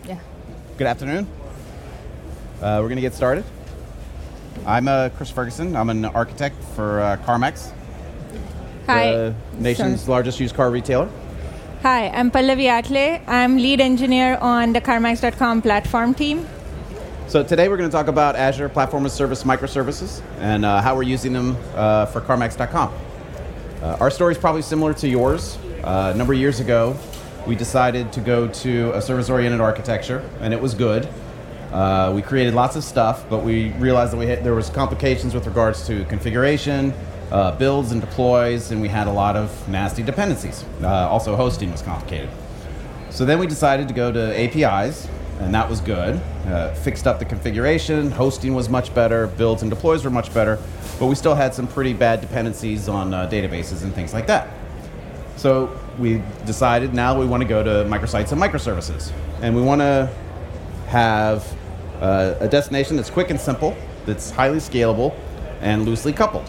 Yeah. Good afternoon. We're going to get started. I'm Chris Ferguson. I'm an architect for CarMax, Hi. the nation's largest used car retailer. Hi, I'm Pallavi Atle. I'm lead engineer on the CarMax.com platform team. So today we're going to talk about Azure Platform as Service microservices and how we're using them for CarMax.com. Our story is probably similar to yours. A number of years ago, we decided to go to a service-oriented architecture, and it was good. We created lots of stuff, but we realized that there was complications with regards to configuration, builds and deploys, and we had a lot of nasty dependencies. Also, hosting was complicated. So then we decided to go to APIs, and that was good. Fixed up the configuration, hosting was much better, builds and deploys were much better, but we still had some pretty bad dependencies on databases and things like that. So we decided now we want to go to microsites and microservices, and we want to have a destination that's quick and simple, that's highly scalable, and loosely coupled.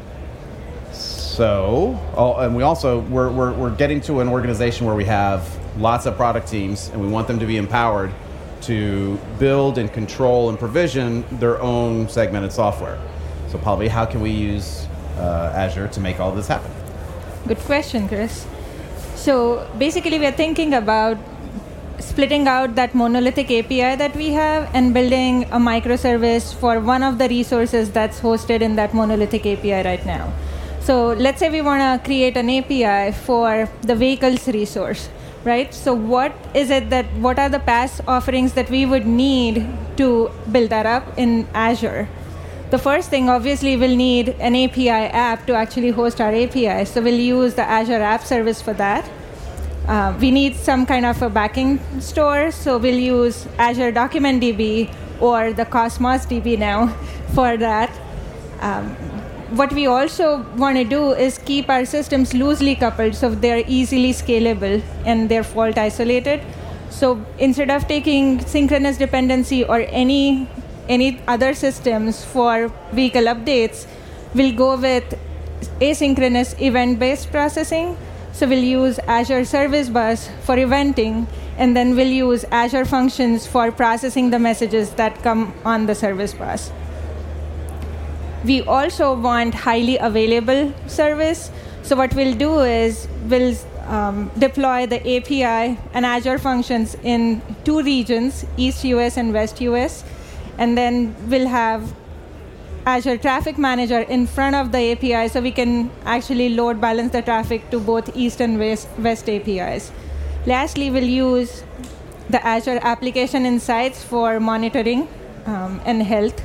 So, and we're getting to an organization where we have lots of product teams, and we want them to be empowered to build and control and provision their own segmented software. So, Pallavi, how can we use Azure to make all this happen? Good question, Chris. So basically, we're thinking about splitting out that monolithic API that we have and building a microservice for one of the resources that's hosted in that monolithic API right now. So let's say we want to create an API for the vehicles resource, right? So what are the PaaS offerings that we would need to build that up in Azure? The first thing, obviously, we'll need an API app to actually host our API. So we'll use the Azure App Service for that. We need some kind of a backing store, so we'll use Azure Document DB or the Cosmos DB now for that. What we also want to do is keep our systems loosely coupled so they're easily scalable and they're fault isolated. So instead of taking synchronous dependency or any other systems for vehicle updates, we'll go with asynchronous event-based processing. So we'll use Azure Service Bus for eventing, and then we'll use Azure Functions for processing the messages that come on the service bus. We also want highly available service. So what we'll do is we'll deploy the API and Azure Functions in 2 regions, East US and West US. And then we'll have Azure Traffic Manager in front of the API so we can actually load balance the traffic to both East and West APIs. Lastly, we'll use the Azure Application Insights for monitoring and health.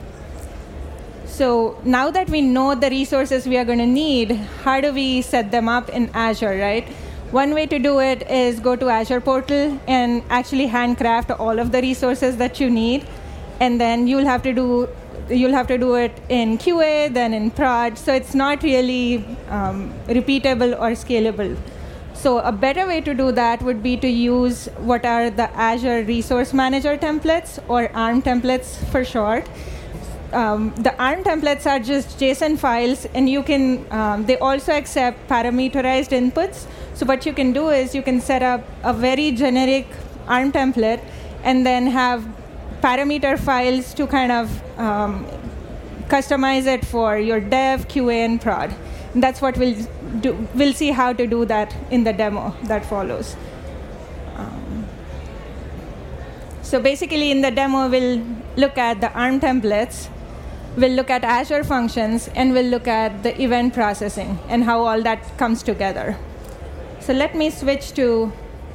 So now that we know the resources we are going to need, how do we set them up in Azure, right? One way to do it is go to Azure Portal and actually handcraft all of the resources that you need. And then you'll have to do it in QA, then in prod. So it's not really repeatable or scalable. So a better way to do that would be to use what are the Azure Resource Manager templates, or ARM templates for short. The ARM templates are just JSON files, and you can. They also accept parameterized inputs. So what you can do is you can set up a very generic ARM template, and then have parameter files to kind of customize it for your dev, QA, and prod. And that's what we'll do. We'll see how to do that in the demo that follows. So basically, in the demo, we'll look at the ARM templates, we'll look at Azure Functions, and we'll look at the event processing and how all that comes together. So let me switch to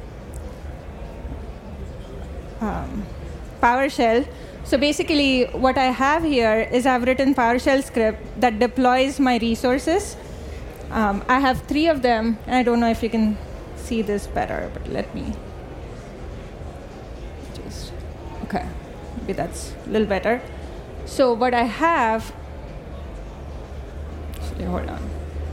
PowerShell. So basically, what I have here is I've written PowerShell script that deploys my resources. I have 3 of them, and I don't know if you can see this better, but let me just, okay, maybe that's a little better. So what I have, actually, hold on,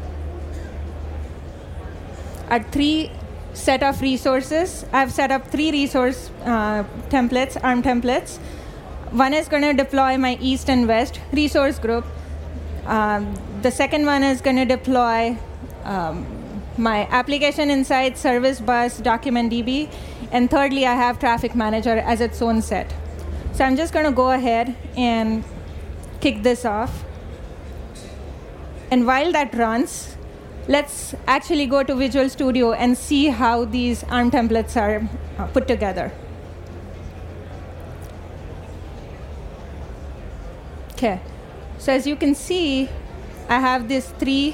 are 3 set of resources. I've set up 3 resource templates, ARM templates. One is going to deploy my East and West resource group. The second one is going to deploy my application inside service bus document DB. And thirdly, I have traffic manager as its own set. So I'm just going to go ahead and kick this off. And while that runs, let's actually go to Visual Studio and see how these ARM templates are put together. Okay, so as you can see, I have these 3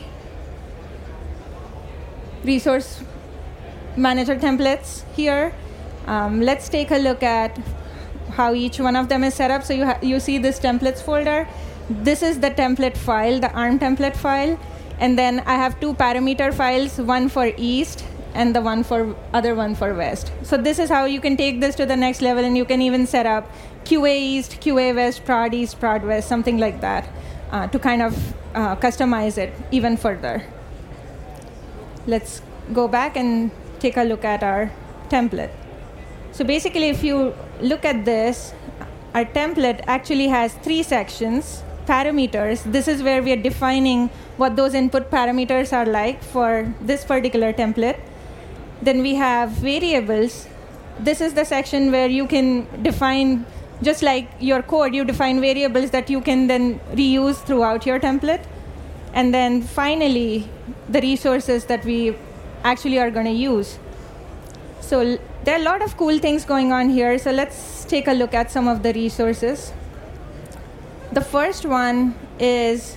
resource manager templates here. Let's take a look at how each one of them is set up. So you see this templates folder. This is the template file, the ARM template file. And then I have 2 parameter files, one for east and the other one for west. So this is how you can take this to the next level, and you can even set up QA east, QA west, prod east, prod west, something like that, to kind of customize it even further. Let's go back and take a look at our template. So basically, if you look at this, our template actually has 3 sections. Parameters, this is where we are defining what those input parameters are like for this particular template. Then we have variables. This is the section where you can define, just like your code, you define variables that you can then reuse throughout your template. And then finally, the resources that we actually are going to use. So there are a lot of cool things going on here. So let's take a look at some of the resources. The first one is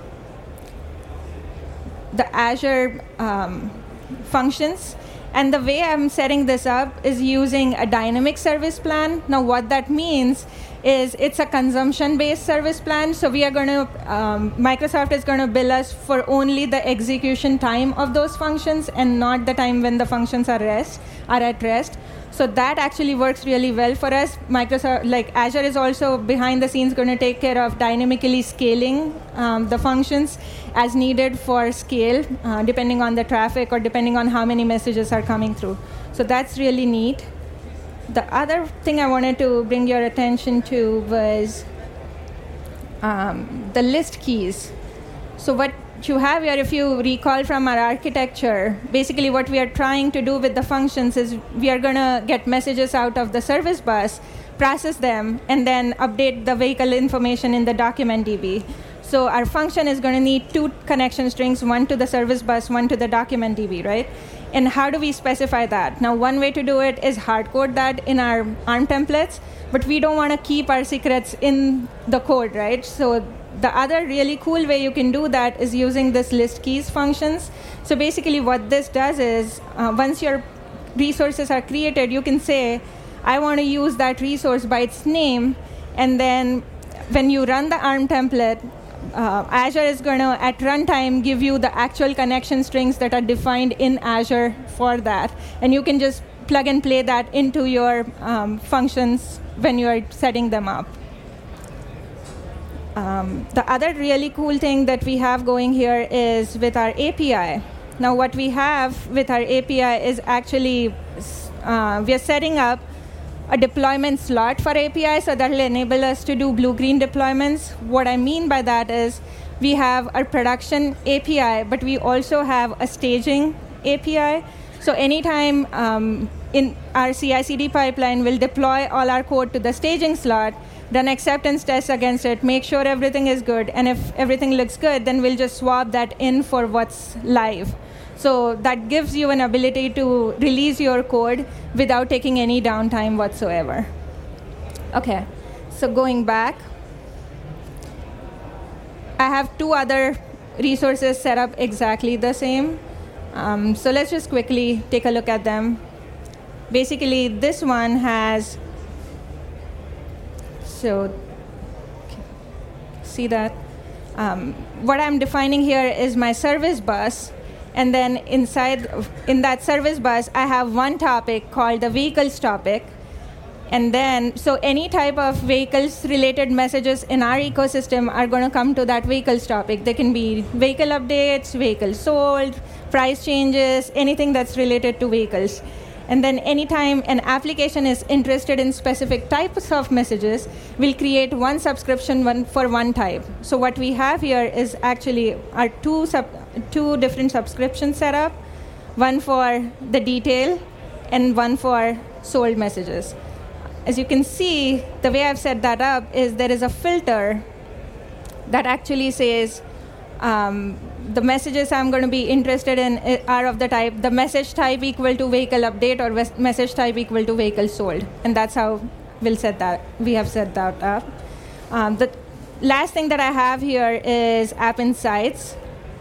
the Azure functions. And the way I'm setting this up is using a dynamic service plan. Now, what that means is it's a consumption-based service plan. So we are going to, Microsoft is going to bill us for only the execution time of those functions and not the time when the functions are at rest. So that actually works really well for us. Microsoft, like Azure, is also behind the scenes going to take care of dynamically scaling the functions as needed for scale, depending on the traffic or depending on how many messages are coming through. So that's really neat. The other thing I wanted to bring your attention to was the list keys. So what you have here, if you recall from our architecture, basically what we are trying to do with the functions is we are going to get messages out of the service bus, process them, and then update the vehicle information in the document DB. So our function is going to need 2 connection strings, one to the service bus, one to the document DB, right? And how do we specify that? Now, one way to do it is hard code that in our ARM templates, but we don't want to keep our secrets in the code, right? So the other really cool way you can do that is using this list keys functions. So basically what this does is once your resources are created, you can say, I want to use that resource by its name. And then when you run the ARM template, Azure is going to, at runtime, give you the actual connection strings that are defined in Azure for that. And you can just plug and play that into your functions when you are setting them up. The other really cool thing that we have going here is with our API. Now, what we have with our API is actually we are setting up a deployment slot for API, so that will enable us to do blue-green deployments. What I mean by that is we have our production API, but we also have a staging API. So anytime in our CI/CD pipeline, we'll deploy all our code to the staging slot, run acceptance tests against it, make sure everything is good, and if everything looks good, then we'll just swap that in for what's live. So that gives you an ability to release your code without taking any downtime whatsoever. Okay, so going back, I have 2 other resources set up exactly the same. So let's just quickly take a look at them. Basically, this one has, so see that? What I'm defining here is my service bus. And then in that service bus, I have one topic called the vehicles topic. And then, so any type of vehicles-related messages in our ecosystem are going to come to that vehicles topic. They can be vehicle updates, vehicles sold, price changes, anything that's related to vehicles. And then anytime an application is interested in specific types of messages, we'll create one subscription for one type. So what we have here is actually our two different subscription setup. one for the detail, and one for sold messages. As you can see, the way I've set that up is there is a filter that actually says the messages I'm going to be interested in are of the type, the message type equal to vehicle update or message type equal to vehicle sold. And that's how we have set that up. The last thing that I have here is App Insights.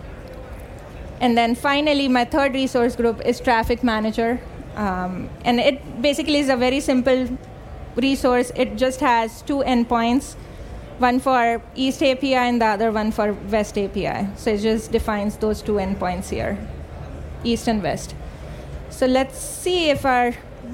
And then finally, my third resource group is Traffic Manager. And it basically is a very simple resource. It just has two endpoints, one for East API and the other one for West API. So it just defines those two endpoints here, East and West. So let's see if our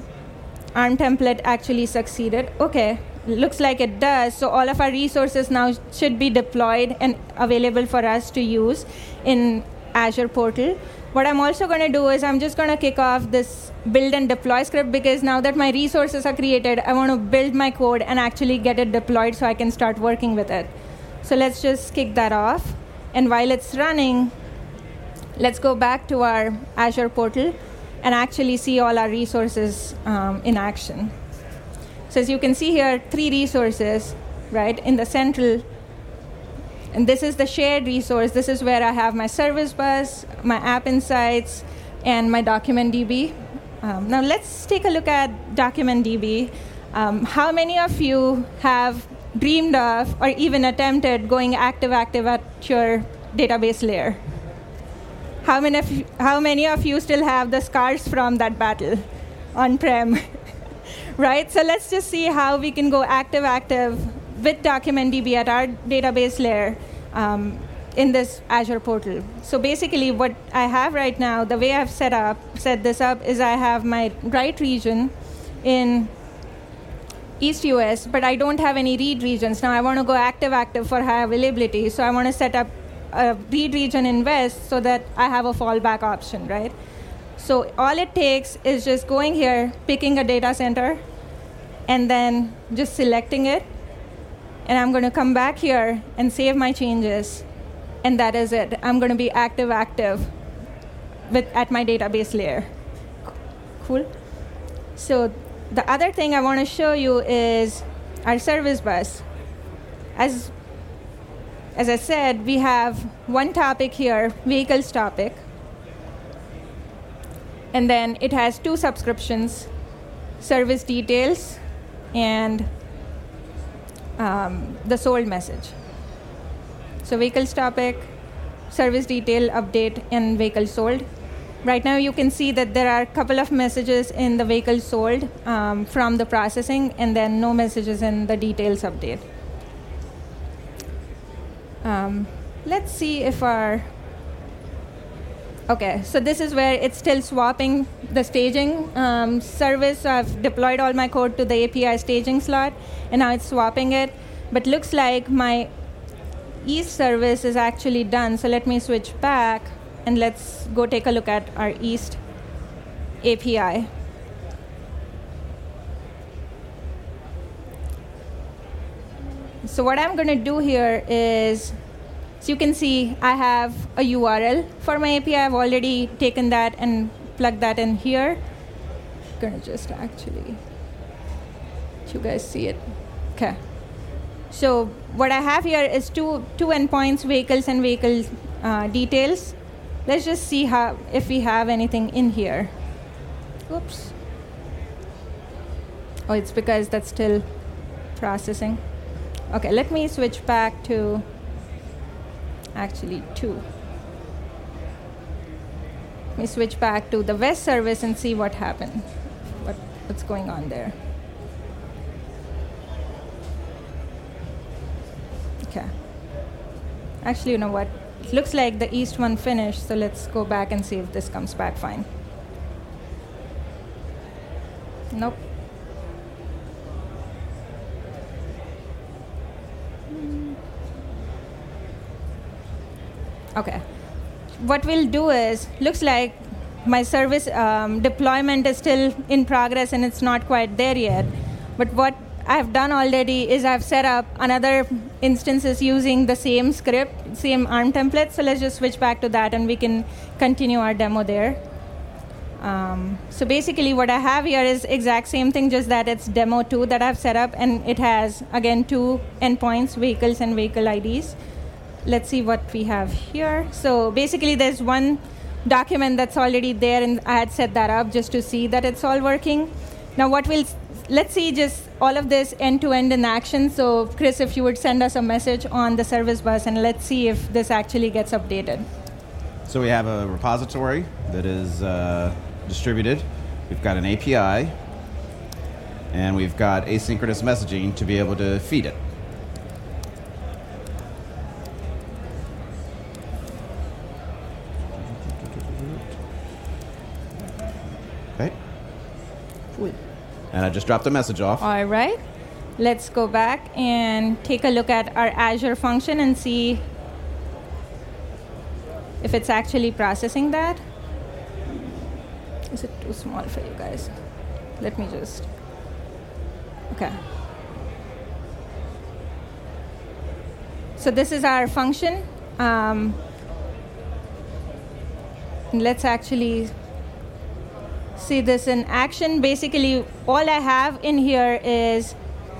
ARM template actually succeeded. OK, looks like it does. So all of our resources now should be deployed and available for us to use in Azure portal. What I'm also going to do is I'm just going to kick off this build and deploy script, because now that my resources are created, I want to build my code and actually get it deployed so I can start working with it. So let's just kick that off. And while it's running, let's go back to our Azure portal and actually see all our resources in action. So as you can see here, 3 resources, right, in the central. And this is the shared resource. This is where I have my service bus, my App Insights, and my DocumentDB. Now let's take a look at DocumentDB. How many of you have dreamed of or even attempted going active at your database layer? How many of you still have the scars from that battle on-prem? Right? So let's just see how we can go active with DocumentDB at our database layer in this Azure portal. So basically what I have right now, the way I've set this up is I have my write region in East US, but I don't have any read regions. Now I want to go active for high availability. So I want to set up a read region in West so that I have a fallback option, right? So all it takes is just going here, picking a data center, and then just selecting it. And I'm going to come back here and save my changes. And that is it. I'm going to be active at my database layer. Cool. So the other thing I want to show you is our service bus. As I said, we have one topic here, vehicles topic. And then it has 2 subscriptions, service details and the sold message. So vehicles topic, service detail update, and vehicle sold. Right now you can see that there are a couple of messages in the vehicle sold from the processing, and then no messages in the details update. Let's see if OK, so this is where it's still swapping the staging service. So I've deployed all my code to the API staging slot, and now it's swapping it. But looks like my East service is actually done. So let me switch back, and let's go take a look at our East API. So what I'm going to do here is, so you can see I have a URL for my API. I've already taken that and plugged that in here. I'm going to just actually let you guys see it. OK. So what I have here is two endpoints, vehicles and vehicle details. Let's just see if we have anything in here. Oops. Oh, it's because that's still processing. OK, let me switch back to actually 2. Let me switch back to the West service and see what happened, what's going on there. OK. Actually, you know what? It looks like the East one finished, so let's go back and see if this comes back fine. Nope. OK. What we'll do is, looks like my service deployment is still in progress and it's not quite there yet. But what I've done already is I've set up another instances using the same script, same ARM template. So let's just switch back to that and we can continue our demo there. So basically what I have here is exact same thing, just that it's demo 2 that I've set up, and it has, again, 2 endpoints, vehicles and vehicle IDs. Let's see what we have here. So basically there's one document that's already there, and I had set that up just to see that it's all working. Now let's see just all of this end-to-end in action. So Chris, if you would send us a message on the service bus, and let's see if this actually gets updated. So we have a repository that is distributed. We've got an API, and we've got asynchronous messaging to be able to feed it. Okay. Cool. And I just dropped a message off. All right. Let's go back and take a look at our Azure function and see if it's actually processing that. Is it too small for you guys? Let me just... Okay. So this is our function. Let's actually see this in action. Basically, all I have in here is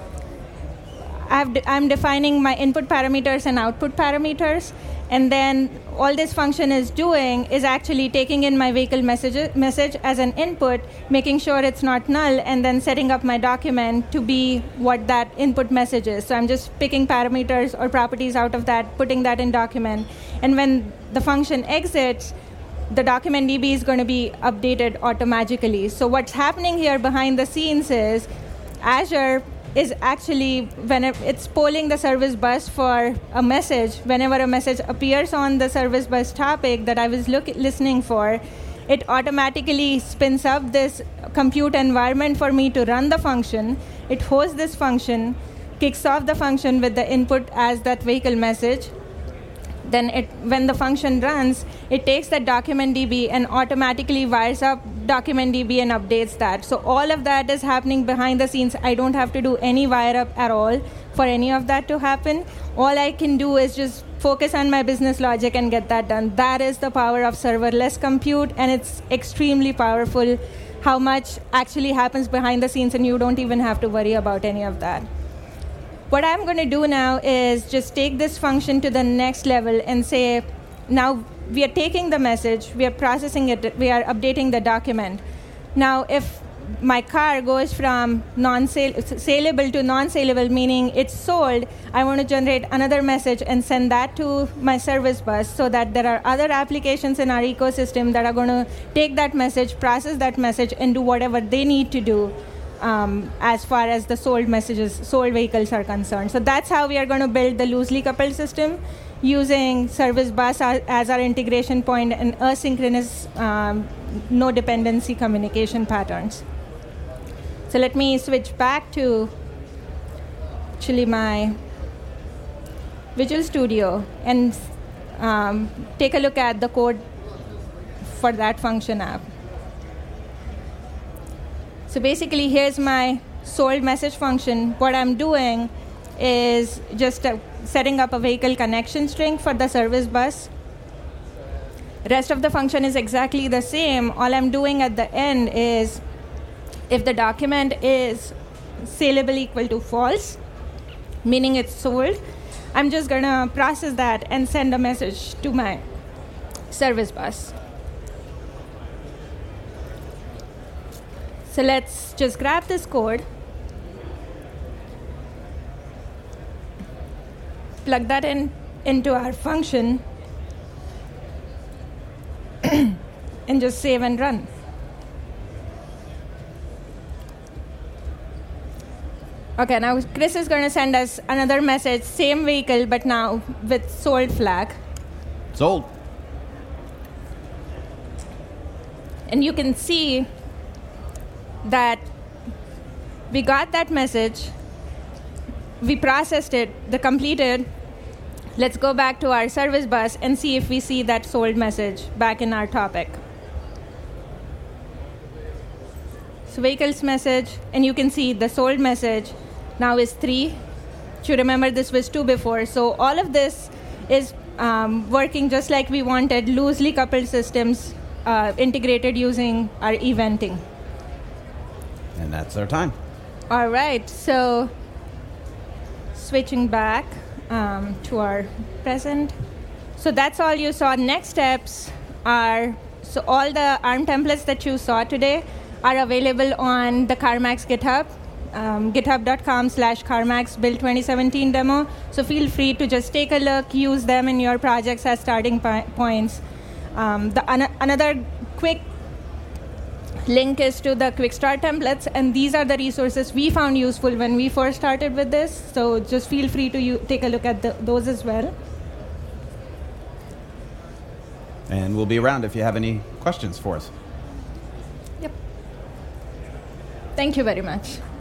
I'm defining my input parameters and output parameters, and then all this function is doing is actually taking in my vehicle message as an input, making sure it's not null, and then setting up my document to be what that input message is. So I'm just picking parameters or properties out of that, putting that in document, and when the function exits, the document DB is going to be updated automatically. So what's happening here behind the scenes is Azure is actually, when it's polling the service bus for a message, whenever a message appears on the service bus topic that I was listening for, it automatically spins up this compute environment for me to run the function. It hosts this function, kicks off the function with the input as that vehicle message. Then when the function runs, it takes that document DB and automatically wires up document DB and updates that. So all of that is happening behind the scenes. I don't have to do any wire up at all for any of that to happen. All I can do is just focus on my business logic and get that done. That is the power of serverless compute, and it's extremely powerful how much actually happens behind the scenes, and you don't even have to worry about any of that. What I'm going to do now is just take this function to the next level and say, now we are taking the message, we are processing it, we are updating the document. Now, if my car goes from saleable to non-saleable, meaning it's sold, I want to generate another message and send that to my service bus so that there are other applications in our ecosystem that are going to take that message, process that message, and do whatever they need to do. As far as the sold vehicles are concerned. So that's how we are going to build the loosely coupled system using service bus as our integration point and asynchronous no dependency communication patterns. So let me switch back to actually my Visual Studio and take a look at the code for that function app. So basically, here's my sold message function. What I'm doing is just setting up a vehicle connection string for the service bus. Rest of the function is exactly the same. All I'm doing at the end is, if the document is saleable equal to false, meaning it's sold, I'm just going to process that and send a message to my service bus. So let's just grab this code, plug that into our function, and just save and run. Okay, now Chris is going to send us another message, same vehicle, but now with sold flag. Sold. And you can see that we got that message, we processed it, the completed. Let's go back to our service bus and see if we see that sold message back in our topic. So vehicles message, and you can see the sold message now is 3. You remember this was 2 before. So all of this is working just like we wanted, loosely coupled systems integrated using our eventing. And that's our time. All right, so switching back to our present. So that's all you saw. Next steps are, so all the ARM templates that you saw today are available on the CarMax GitHub, github.com/CarMax Build 2017 demo. So feel free to just take a look, use them in your projects as starting points. Another quick link is to the quick start templates, and these are the resources we found useful when we first started with this. So just feel free to take a look at those as well. And we'll be around if you have any questions for us. Yep. Thank you very much.